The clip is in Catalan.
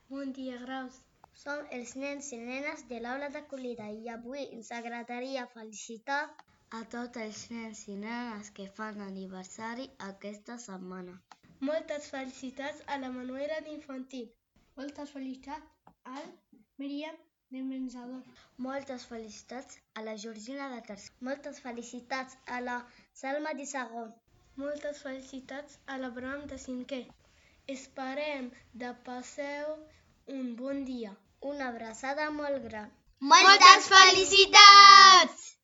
Bon dia, Graus. Som els nens i nenes de l'aula d'acollida i avui ens agradaria felicitar a tots els nens i nenes que fan aniversari aquesta setmana. Moltes felicitats a la Manuela d'Infantil. Moltes felicitats al Míriam de menjador. Moltes felicitats a la Georgina de tercer. Moltes felicitats a la Salma de segon. Moltes felicitats a l'Abraham de cinquè. Esperem que passeu un bon dia. Una abraçada molt gran. Moltes felicitats!